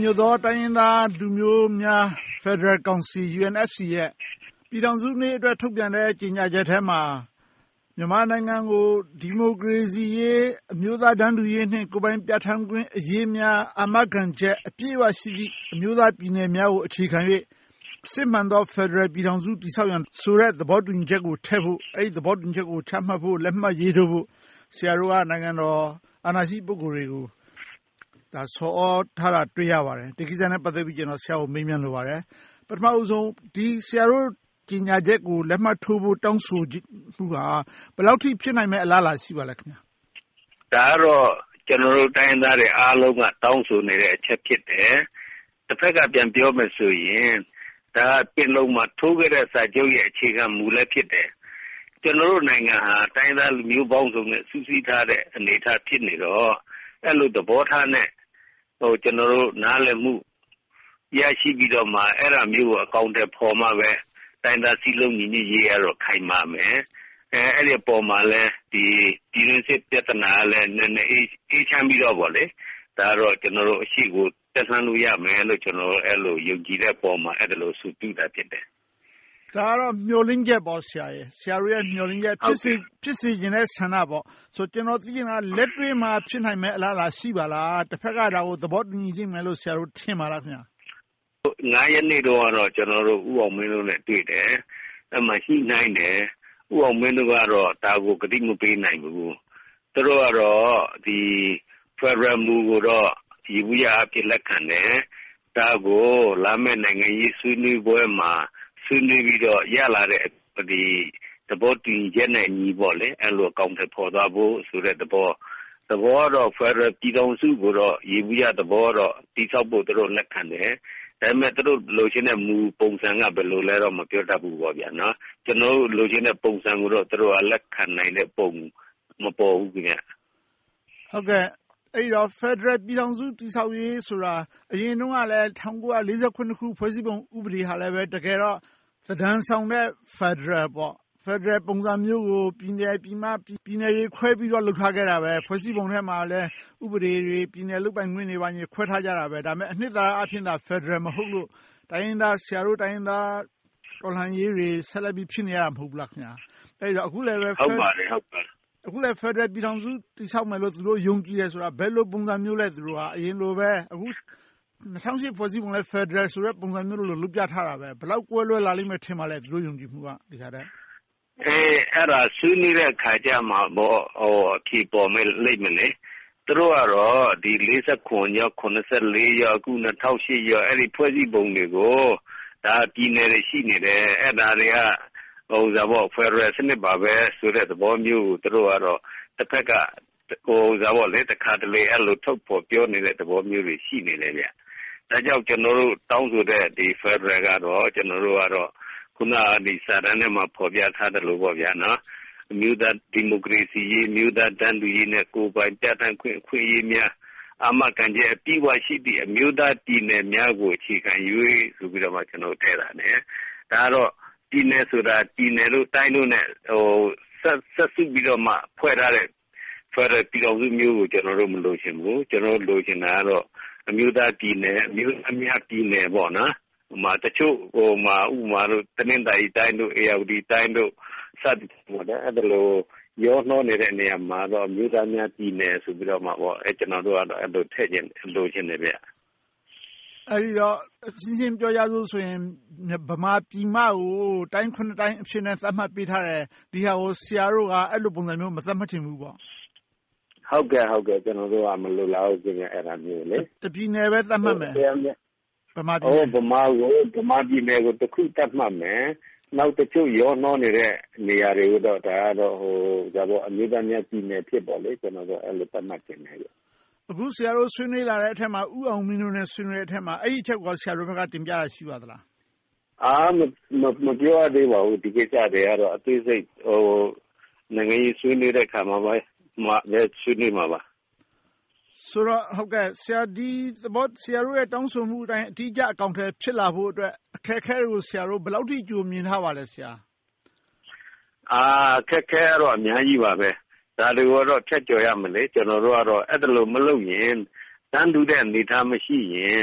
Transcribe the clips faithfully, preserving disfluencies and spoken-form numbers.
ညွတ်သောတိုင်းရင်းသားလူမျိုးများ ဖယ်ဒရယ်ကောင်စီ ယူ အန် အက်ဖ် စီ ရဲ့ပြည်ထောင်စုနေ့အတွက်ထုတ်ပြန်တဲ့ကြေညာချက်ထဲမှာမြန်မာနိုင်ငံကိုဒီမိုကရေစီရေးအမျိုးသားတန်းတူရေးနှင့်ကိုယ်ပိုင်ပြဌာန်းခွင့်အရေးများအာမခံချက်အပြည့်အဝရှိသည့်အမျိုးသားပြည်နယ်များကိုအခြေခံ၍စစ်မှန်သောဖယ်ဒရယ်ပြည်ထောင်စုတည်ဆောက်ရန်ဆိုတဲ့သဘောတူညီချက်ကိုထည့်ဖို့အဲဒီသဘောတူညီချက်ကိုချမှတ်ဖို့လက်မှတ်ရေးထိုးဖို့ဆရာတို့ကနိုင်ငံတော်အာဏာရှိပုဂ္ဂိုလ်တွေကိုဒါဆော်ဩထားတာတွေ့ရပါတယ်ဒီကိစ္စနဲ့ပတ်သက်ပြီးကျွန်တော်ဆရာကိုမေးမြန်းလိုပါတယ်ပထမဦးဆုံးဒီဆရာတို့ကြေညာချက်ကိုလက်မှတ်ထိုးဖို့တောင်းဆိုမှုကဘယ်လောက်ထိဖြစ်နိုင်မဲ့အလားအလာရှိပါလဲခင်ဗျာဒါတော့ကျွန်တော်တို့တိုင်းသားတွေအားလုံးကတောင်းဆိုနေတဲ့အချက်ဖြစ်တယ်တစ်ဖက်ကပြန်ပြောမယ်ဆိုရင်ဒါပြည်လုံးမှာထိုးခဲ့တဲ့စာချုပ်ရဲ့အခြေခံမူလည်းဖြစ်တယ်ကျွန်တော်တို့နိုင်ငံဟာတိုင်းသားလူမျိုးပေါင်းစုံနဲ့စုစည်းထားတဲ့အနေအထားဖြစ်နေတော့အဲ့လိုသဘောထားနဲ့ဟိုကျွန်တော်တို့နားလည်မှုရရှိပြီးတော့မှအဲ့ဒါမျိုးကိုအကောင့်ထဲပေါ်မှာပဲတိုင်းသားစည်းလုံးညီညွတ်ရေးရတော့ခိုင်မာမယ်အဲအဲ့ဒီပေါ်မှာလဲဒီဒီရင်းစစ်ပြဿနာလဲနည်းနည်းအေးချမ်းပြီးတော့ဗောလေဒါတော့ကျွန်တော်တို့အရှိကိုတက်ဆန်းလို့ရမယ်လို့ကျွန်တော်အဲ့လိုယုံကြည်တဲ့ပေါ်မှာအဲ့ဒါလို့ဆုတူတာဖြစ်တယ်ဒါကတော့မျှော်လင့်ချက်ပေါ့ဆရာရဲ့ဆရာတို့ရဲ့မျှော်လင့်ချက်ဖြစ်စေဖြစ်စေခြင်းနဲ့ဆန္ဒပေါ့ဆိုကျွန်တော်သိနေတာလက်တွေ့မှာဖြစ်နိုင်မဲ့အလားအလာရှိပါလားတစ်ဖက်ကဒါကိုသဘောတူညီကြမယ်လို့ဆရာတို့ထင်ပါလားခင်ဗျာငါးရက်နေ့တော့ကတော့ကျွန်တော်တို့ဥအောင်မင်းတို့နဲ့တွေ့တယ်အဲ့မှာရှိနိုင်တယ်ဥအောင်မင်းတို့ကတော့ဒါကိုဂတိမပေးနိုင်ဘူးသူတို့ကတော့ဒီဖက်ဒရယ်မူကိုတော့ဒီဝိရအဖြစ်လက်ခံတယ်ဒါကိုလာမယ့်နိုင်ငံရေးဆွေးနွေးပွဲမှာဆွေးနွေးပြီးတော့ရလာတဲ့ဒီသဘောတူညီချက်နဲ့ညီပေါ့လေအဲ့လိုအကောင့်ထဲပေါ်သွားဖို့ဆိုတဲ့သဘောသဘောတော့ဖက်ဒရယ်ပြည်ထောင်စုကိုတော့ရေဘူးရသဘောတော့တိဆောက်ဖို့သူတို့လက်ခံတယ်ဒါပေမဲ့သူတို့လိုချင်တဲ့မူပုံစံကဘယ်လိုလဲတော့မပြောတတ်ဘူးပေါ့ဗျာနော်ကျွန်တော်တို့လိုချင်တဲ့ပုံစံကိုတော့သူတို့ကလက်ခံနိုင်တဲ့ပုံမပေါ်ဘူးခင်ဗျဟုတ်ကဲ့အဲ့တော့ဖက်ဒရယ်ပြည်ထောင်စုတည်ဆောက်ရေးဆိုတာအရင်တုန်းကလည်း၁၉၄၇ခုဖွဲ့စည်းပုံဥပဒေဟာလည်းပဲတကယ်တော့သဏ္ဍာန်ဆောင်တဲ့ဖက်ဒရယ်ပေါ့ဖက်ဒရယ်ပုံစံမျိုးကိုပြည်နယ်ပြည်မပြည်နယ်တွေခွဲပြီးတော့လုပ်ထားခဲ့တာပဲဖွဲ့စည်းပုံထဲမှာလည်းဥပဒေတွေပြည်နယ်လုပ်ပိုင်ခွင့်တွေပါညခွဲထားကြတာပဲဒါပေမဲ့အနှစ်သာရအဖြစ်သာဖက်ဒရယ်မဟုတ်လို့တိုင်းရင်းသားဆရာတို့တိုင်းရင်းသားတော်လှန်ရေးတွေဆက်လက်ပြီးဖြစ်နေရတာမဟုတ်ဘူးလားခင်ဗျာအဲ့တော့အခုလည်းပဲဟုတ်ပါတယ်ဟုတ်ပါတယ်အခုလည်းဖက်ဒရယ်ပြည်ထောင်စုတည်ဆောက်မယ်လို့သူတို့ယုံကြည်တယ်ဆိုတာဘယ်လိုပုံစံမျိုးလဲသူတို့ကအရင်လိုပဲအခု၂၀၀၈ဖွဲ့စည်းပုံလဲဖက်ဒရယ်ဆိုတဲ့ပုံစံမျိုးလို့လုပ်ပြထားတာပဲဘယ်လောက်ကွဲလွဲလာလိမ့်မယ်ထင်ပါလဲသူတို့ယုံကြည်မှုကဒီခါတည်းအဲအဲ့ဒါဆွေးနွေးတဲ့ခါကျမှဘောဟိုအဖြစ်ပေါ်မဲ့လိမ့်မလဲသူတို့ကတော့ဒီ၄၇ရော၇၄ရောအခု၂၀၀၈ရောအဲ့ဒီဖွဲ့စည်းပုံတွေကိုဒါပြည်နယ်တွေရှိနေတယ်အဲ့ဒါတွေကဟိုဇာဘောဖက်ဒရယ်စနစ်ပါပဲဆိုတဲ့သဘောမျိုးကိုသူတို့ကတော့တစ်ဖက်ကဟိုဇာဘောလေတစ်ခါတလေအဲ့လိုထုတ်ပေါ်ပြောနေတဲ့သဘောမျိုးတွေရှိနေတယ်ဗျဒါကြောင့်ကျွန်တော်တို့တောင်းဆိုတဲ့ဒီဖက်ဒရယ်ကတော့ကျွန်တော်တို့ကတော့ခုနကဒီစာတမ်းထဲမှာဖော်ပြထားတယ်လို့ပေါ့ဗျာနော်အမျိုးသားဒီမိုကရေစီရေးမျိုးသားတန်းတူရေးနဲ့ကိုယ်ပိုင်ပြဌာန်းခွင့်အခွင့်အရေးများအာမခံချက်အပြည့်အဝရှိသည့်အမျိုးသားပြည်နယ်များကိုအခြေခံ၍ဆိုပြီးတော့မှကျွန်တော်ထည့်တာနဲ့ဒါတော့ပြည်နယ်ဆိုတာပြည်နယ်တို့တိုင်းတို့နဲ့ဟိုဆက်ဆက်စုပြီးတော့မှဖွဲ့ထားတဲ့ဖက်ဒရယ်ပြည်ထောင်စုမျိုးကိုကျွန်တော်တို့မလိုချင်ဘူးကျွန်တော်တို့လိုချင်တာကတော့အမျိုးသားပြည်နယ်အမျိုးအများပြည်နယ်ပေါ့နော်ဟိုမှာတချို့ဟိုမှာဥမာတို့တနင်္သာရီတိုင်းတို့အေရဝတီတိုင်းတို့စသဖြင့်ပေါ့နော်အဲ့ဒါလိုရောနှောနေတဲ့နေရာမှာတော့မြို့သားများပြည်နယ်ဆိုပြီးတော့မှပေါ့အဲကျွန်တော်တို့ကတော့အဲ့လိုထည့်ခြင်းလိုချင်တယ်ဗျအဲ့ဒီတော့ရှင်းရှင်းပြောရလို့ဆိုရင်ဗမာပြည်မကိုတိုင်းခုနှစ်တိုင်းအဖြစ်နဲ့သတ်မှတ်ပေးထားတယ်ဒီဟာကိုဆရာတို့ကအဲ့လိုပုံစံမျိုးမသတ်မှတ်ချင်ဘူးပေါ့ဟုတ်ကဲ့ဟုတ်ကဲ့ကျွန်တော်တို့ကမလိုလားဘူးပြင်အဲ့ဒါမျိုးလေတပြည်နယ်ပဲသတ်မှတ်မယ်ဗမာပြည်ဟိုဗမာကိုဗမာပြည်နယ်ကိုတစ်ခုသတ်မှတ်မယ်နောက်တစ်ချို့ရောနှောနေတဲ့နေရာတွေကိုတော့ဒါကတော့ဟိုဇာဘောအမျိုးသားများပြည်နယ်ဖြစ်ပေါ့လေကျွန်တော်တို့အဲ့လိုသတ်မှတ်ခြင်းတယ်အခုဆရာတို့ဆွေးနွေးလာတဲ့အထက်မှာဥအောင်မင်းတို့နဲ့ဆွေးနွေးတဲ့အထက်မှာအဲ့ဒီအချက်ကဆရာတို့ဘက်ကတင်ပြတာရှိပါသလားအာမမပြောရသေးပါဘူးဒီကိစ္စတွေကတော့အသေးစိတ်ဟိုနိုင်ငံရေးဆွေးနွေးတဲ့ခါမှာပဲလည်းဆွေးနွေးမှာပါဆိုတော့ဟုတ်ကဲ့ဆရာဒီသဘောဆရာတို့ရဲ့တောင်းဆိုမှုအတိုင်းအတိအကျအကောင့်ထဲဖြစ်လာဖို့အတွက်အခက်အခဲတွေကိုဆရာတို့ဘယ်လောက်ထိကြိုမြင်ထားပါလဲဆရာအာအခက်အခဲကတော့အများကြီးပါပဲဒါတွေကတော့ဖြတ်ကျော်ရမလဲကျွန်တော်တို့ကတော့အဲ့ဒါလိုမလုပ်ရင်တန်းတူတဲ့အနေအထားမရှိရင်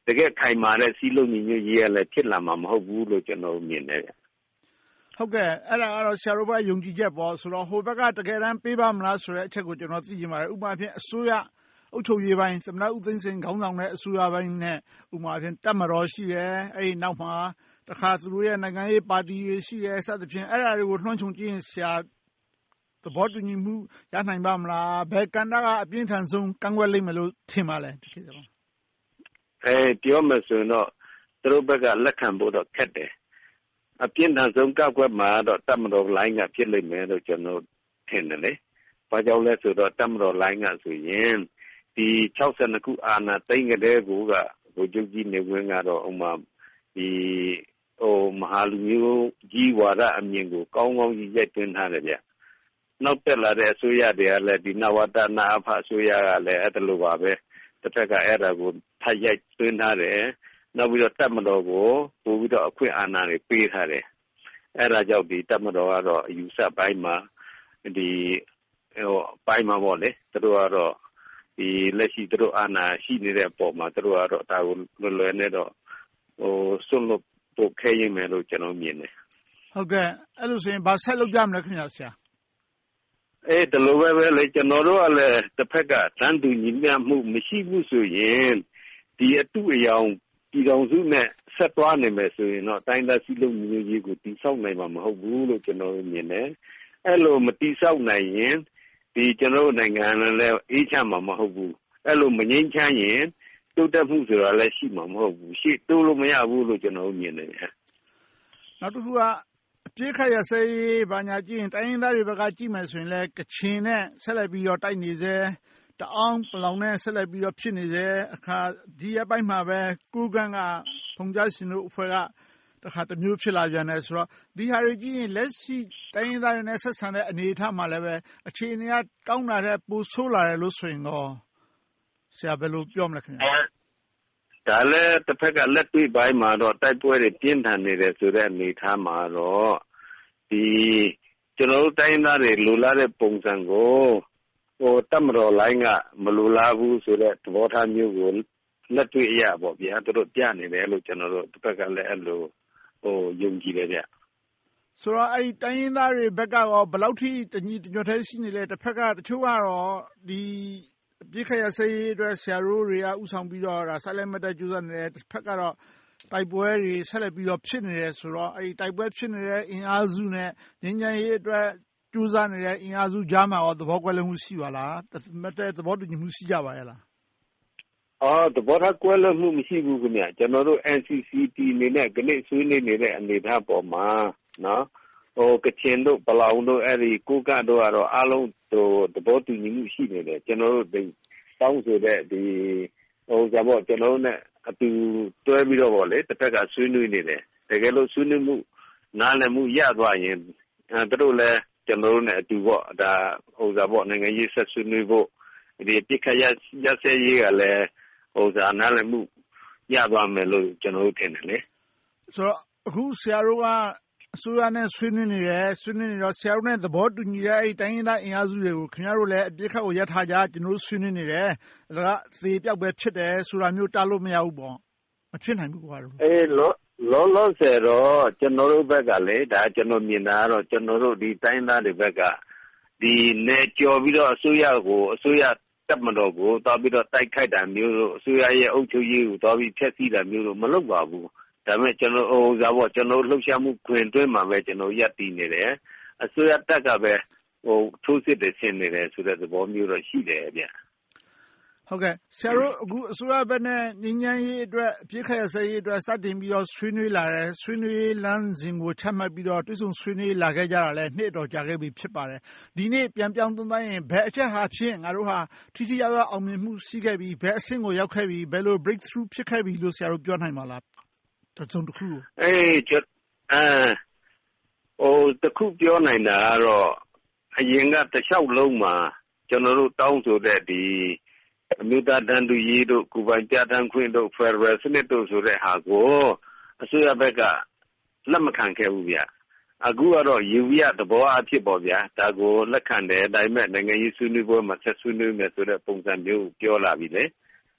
ကယ်ခိုင်မာတဲ့စီးလုံးညီညွတ်ရေးလည်းဖြစ်လာမှာမဟုတ်ဘူးလို့ကျွန်တော်မြင်တယ်ဗျဟုတ်ကဲ့အဲ့ဒါကတော့ဆရာတို့ဘက်ကယုံကြည်ချက်ပေါ့ဆိုတော့ဟိုဘက်ကတကယ်တမ်းပေးပါမလားဆိုတဲ့အချက်ကိုကျွန်တော်သိချင်ပါတယ်ဥပမာဖြင့်အစိုးရအုပ်ချုပ်ရေးပိုင်းသမ္မတဦးသိန်းစိန်ခေါင်းဆောင်တဲ့အစိုးရပိုင်းနဲ့ဥပမာဖြင့်တပ်မတော်ရှိတယ်အဲ့ဒီနောက်မှာတခါသူတို့ရဲ့နိုင်ငံရေးပါတီတွေရှိတယ်စသဖြင့်အဲ့ဒါတွေကိုနှွှမ်းခြုံကြည့်ရင်ဆရာသဘောတူညီမှုရနိုင်ပါမလားဘယ်ကဏ္ဍကအပြင်းထန်ဆုံးကန့်ကွက်လိမ့်မယ်လို့ထင်ပါလဲဒီကိစ္စမှာအဲပြောမယ်ဆိုရင်တော့သူတို့ဘက်ကလက်ခံဖို့တော့ခက်တယ်အပြင်းထန်ဆုံးကန့်ကွက်မှာတော့တပ်မတော်လိုင်းကဖြစ်လိမ့်မယ်လို့ကျွန်တော်ထင်တယ်လေဘာကြောင့်လဲဆိုတော့တပ်မတော်လိုင်းကဆိုရင်ဒီ၆၂ခုအာဏာသိမ်းကြတဲ့ကိုကဗိုလ်ချုပ်ကြီးနေဝင်းကတော့ဥမာဒီဟိုမဟာလူမျိုးကြီးဝါဒအမြင်ကိုကောင်းကောင်းကြီးရိုက်သွင်းထားတယ်ဗျနောက်တက်လာတဲ့အစိုးရတွေကလည်းဒီနဝတနာအဖအစိုးရကလည်းအဲ့ဒါလိုပါပဲတစ်ဖက်ကအဲ့ဒါကိုထပ်ရိုက်သွင်းထားတယ်နောက်ပြီးတော့တပ်မတော်ကိုပို့ပြီးတော့အခွင့်အာဏာတွေပေးထားတယ်အဲ့ဒါကြောင့်ဒီတပ်မတော်ကတော့အယူဆပိုင်းမှာဒီဟိုပိုင်းမှာပေါ့လေသူတို့ကတော့ဒီလက်ရှိသူတို့အာဏာရှိနေတဲ့အပေါ်မှာသူတို့ကတော့ဒါကိုလွယ်လွယ်နဲ့တော့ဟိုစွန့်လွတ်ဖို့ခဲရင်မယ်လို့ကျွန်တော်မြင်တယ်ဟုတ်ကဲ့အဲ့လိုဆိုရင်ဘာဆက်လုပ်ကြမလဲခင်ဗျာဆရာအဲ့ဒါလိုပဲပဲလေကျွန်တော်တို့ကလည်းတစ်ဖက်ကတန်းတူညီမျှမှုမရှိဘူးဆိုရင်ဒီအတူအယောင်ပြည်တော်စုနဲ့ဆက်သွားနေမယ်ဆိုရင်တော့တိုင်းသားစည်းလုံးညီညွတ်ရေးကိုတည်ဆောက်နိုင်မှာမဟုတ်ဘူးလို့ကျွန်တော်မြင်တယ်အဲ့လိုမတည်ဆောက်နိုင်ရင်ဒီကျွန်တော်နိုင်ငံလည်းအေးချမ်းမှာမဟုတ်ဘူးအဲ့လိုမငြိမ်းချမ်းရင်တိုးတက်မှုဆိုတာလည်းရှိမှာမဟုတ်ဘူးရှေ့တိုးလို့မရဘူးလို့ကျွန်တော်မြင်တယ်နောက်တစ်ခုကအပြည့်ခရစဲဘာညာကြည့်ရင်တိုင်းရင်းသားတွေဘက်ကကြည့်မယ်ဆိုရင်လည်းကချင်နဲ့ဆက်လက်ပြီးတော့တိုက်နေစေတအောင်ပလောင်နဲ့ဆက်လက်ပြီးတော့ဖြစ်နေစေအခါဒီအပိုင်းမှာပဲကိုကန်းကဖုန်ကြားရှင်တို့အဖွဲ့ကတခါတမျိုးဖြစ်လာပြန်တယ်ဆိုတော့ဒီဟာတွေကြည့်ရင်လက်ရှိတိုင်းရင်းသားတွေနဲ့ဆက်ဆံတဲ့အနေအထားမှာလည်းပဲအခြေအနေကကောင်းတာတဲ့ပိုဆိုးလာတယ်လို့ဆိုရင်တော့ဆရာဘယ်လိုပြောမလဲခင်ဗျာဒါလည်းတစ်ဖက်ကလက်တွေ့ပိုင်းမှာတော့တိုက်ပွဲတွေပြင်းထန်နေတယ်ဆိုတဲ့အနေအထားမှာတော့ဒီကျွန်တော်တို့တိုင်းသားတွေလူလာတဲ့ပုံစံကိုဟိုတပ်မတော်လိုင်းကမလူလာဘူးဆိုတဲ့သဘောထားမျိုးကိုလက်တွေ့အရပေါ့ဗျာသူတို့ပြနေတယ်လို့ကျွန်တော်တို့တစ်ဖက်ကလည်းအဲ့လိုဟိုယုံကြည်တယ်ဗျဆိုတော့အဲ့ဒီတိုင်းရင်းသားတွေဘက်ကရောဘယ်လောက်ထိတညီတညွတ်သေးရှိနေလဲတစ်ဖက်ကတချို့ကတော့ဒီပြည့်ခရစေးအတွက်ဆရာတို့တွေကဥဆောင်ပြီးတော့ဒါဆက်လက်မတက်ကြိုးစားနေတယ်တစ်ဖက်ကတော့တိုက်ပွဲတွေဆက်လက်ပြီးတော့ဖြစ်နေတယ်ဆိုတော့အဲဒီတိုက်ပွဲဖြစ်နေတဲ့အင်အားစုနဲ့ငြိမ်းချမ်းရေးအတွက်ကြိုးစားနေတဲ့အင်အားစုကြားမှာရောသဘောကွဲလွဲမှုရှိပါလားမတည့်သဘောတူညီမှုရှိကြပါရဲ့လားအော်သဘောထားကွဲလွဲမှုမရှိဘူးခင်ဗျကျွန်တော်တို့ N C C T နေနဲ့ကနေ့ဆွေးနွေးနေတဲ့အနေအထားပေါ်မှာနော်ဟိုကချင်တို့ပလောင်တို့အဲ့ဒီကိုကတို့ကတော့အားလုံးဟိုသဘောတူညီမှုရှိနေတယ်ကျွန်တော်တို့ဒီတောင်းဆိုတဲ့ဒီဟိုကြပေါ့ကျွန်တော်တို့ ਨੇ အတူတွဲပြီးတော့ဗောလေတစ်ဖက်ကဆွေးနွေးနေတယ်တကယ်လို့ဆွေးနွေးမှုနားလည်မှုရသွားရင်အဲတို့လည်းကျွန်တော်တို့ ਨੇ အတူပေါ့ဒါဟိုကြပေါ့နိုင်ငံရေးဆက်ဆွေးနွေးဖို့ဒီပြစ်ခရရစဲရေးကလည်းဟိုကြနားလည်မှုရသွားမယ်လို့ကျွန်တော်တို့ထင်တယ်လေဆိုတော့အခုဆရာတို့ကအစိုးရနဲ့ဆွေးနွေးနေတယ်ဆွေးနွေးနေတော့ဆရာတို့နဲ့သဘောတူညီတဲ့အဲ့တိုင်းရင်းသားအင်အားစုတွေကိုခင်ဗျားတို့လည်းအပြစ်ခတ်ကိုရပ်ထားကြကျွန်တော်တို့ဆွေးနွေးနေတယ်ဒါကသေပြောက်ပဲဖြစ်တယ်ဆိုတာမျိုးတားလို့မရဘူးပေါ့မဖြစ်နိုင်ဘူးကွာလို့အေးလောလောလောဆယ်တော့ကျွန်တော်တို့ဘက်ကလေဒါကျွန်တော်မြင်တာကတော့ကျွန်တော်တို့ဒီတိုင်းသားတွေဘက်ကဒီနေကြော်ပြီးတော့အစိုးရကိုအစိုးရတပ်မတော်ကိုတောက်ပြီးတော့တိုက်ခိုက်တာမျိုးလို့အစိုးရရဲ့အုပ်ချုပ်ရေးကိုတောက်ပြီးဖျက်ဆီးတာမျိုးလို့မလုပ်ပါဘူးဒါပေမဲ့ကျွန်တော်ဟိုဇာပေါ့ကျွန်တော်လှုပ်ရှားမှုခွင်တွင်းမှာပဲကျွန်တော်ရပ်တည်နေတယ်အစိုးရတပ်ကပဲဟိုထိုးစစ်တွေဆင်နေတယ်ဆိုတဲ့သဘောမျိုးတော့ရှိတယ်ဗျဟုတ်ကဲ့ဆရာတို့အခုအစိုးရဘက်နဲ့ငြိမ်းချမ်းရေးအတွက်အပြစ်ခရစရေးအတွက်စတင်ပြီးတော့ဆွေးနွေးလာတယ်ဆွေးနွေးလမ်းစဉ်ကိုချမှတ်ပြီးတော့တွစ်ဆုံဆွေးနွေးလာခဲ့ကြတာလဲနှစ်တော်ကြာခဲ့ပြီဖြစ်ပါတယ်ဒီနေ့ပြန်ပြောင်းသုံးသပ်ရင်ဘယ်အချက်ဟာဖြင့်ငါတို့ဟာထိထိရောက်ရောက်အောင်မြင်မှုရှိခဲ့ပြီဘယ်အဆင့်ကိုရောက်ခဲ့ပြီဘယ်လို break through ဖြစ်ခဲ့ပြီလို့ဆရာတို့ပြောနိုင်ပါလားတစုံတစ်ခုအေးကျအဲဟိုတစ်ခုပြောနိုင်တာကတော့အရင်ကတစ်လျှောက်လုံးမှာကျွန်တော်တို့တောင်းဆိုတဲ့ဒီအမျိုးသားတန်တူရေးတို့ကုပိုင်ပြဋ္ဌာန်းခွင့်တို့ Federal စနစ်တို့ဆိုတဲ့ဟာကိုအစိုးရဘက်ကလက်မခံခဲ့ဘူးဗျအခုကတော့ယူဝရသဘောအဖြစ်ပေါ့ဗျာဒါကိုလက်ခံတယ်ဒါပေမဲ့နိုင်ငံရေးဆွေးနွေးပွဲမှာဆက်ဆွေးနွေးမယ်ဆိုတဲ့ပုံစံမျိုးပြောလာပြီလေ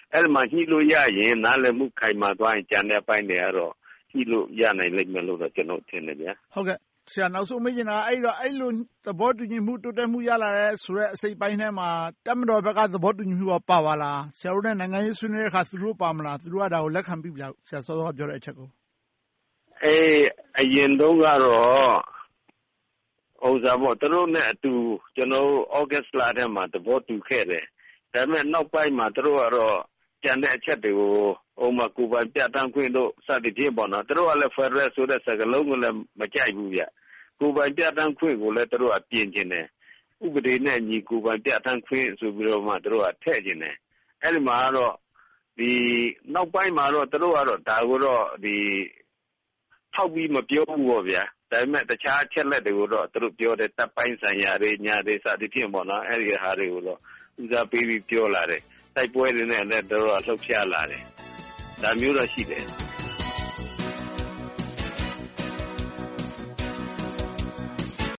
အဲ့ဒီမှာညှိလို့ရရင်နားလည်မှုခိုင်မာသွားရင်ကြံတဲ့အပိုင်းတွေကတော့ညှိလို့ရနိုင်လိမ့်မယ်လို့တော့ကျွန်တော်ထင်တယ်ဗျာဟုတ်ကဲ့ဆရာနောက်ဆုံးမေးချင်တာအဲ့တော့အဲ့လိုသဘောတူညီမှုတိုးတက်မှုရလာတဲ့ဆိုတဲ့အစိပ်ပိုင်းထဲမှာတပ်မတော်ဘက်ကသဘောတူညီမှုပါပါလားဆရာတို့နဲ့နိုင်ငံရေးဆွေးနွေးတဲ့အခါသူတို့ပါမလားသူတို့ကဒါကိုလက်ခံပြီလားဆရာစောစောပြောတဲ့အချက်ကိုအေးအရင်တုန်းကတော့ဥစားပေါ့သူတို့နဲ့အတူကျွန်တော်ဩဂတ်လထဲမှာသဘောတူခဲ့တယ်ဒါပေမဲ့နောက်ပိုင်းမှာသူတို့ကတော့ကြံတဲ့အချက်တွေကိုဥမာကိုယ်ပိုင်ပြဋ္ဌာန်းခွင့်တို့စသည်ဖြင့်ပေါ့နော်သူတို့ကလည်း Federal ဆိုတဲ့စကားလုံးကိုလည်းမကြိုက်ဘူးဗျကိုယ်ပိုင်ပြဋ္ဌာန်းခွင့်ကိုလည်းသူတို့ကပြင်ကျင်တယ်ဥပဒေနဲ့ညီကိုယ်ပိုင်ပြဋ္ဌာန်းခွင့်ဆိုပြီးတော့မှသူတို့ကထည့်ကျင်တယ်အဲ့ဒီမှာတော့ဒီနောက်ပိုင်းမှာတော့သူတို့ကတော့ဒါကိုတော့ဒီထောက်ပြီးမပြောဘူးပေါ့ဗျာဒါပေမဲ့တခြားအချက်လက်တွေကိုတော့သူတို့ပြောတယ်တပ်ပိုင်းဆိုင်ရာတွေညာတွေစသည်ဖြင့်ပေါ့နော်အဲ့ဒီဟာတွေကိုတော့ဦးစားပေးပြီးပြောလာတယ်တိုက်ပွဲတွေနဲ့လည်းသူတို့ကလှုပ်ရှားလာတယ်ဒါမျိုးတော့ရှိတယ်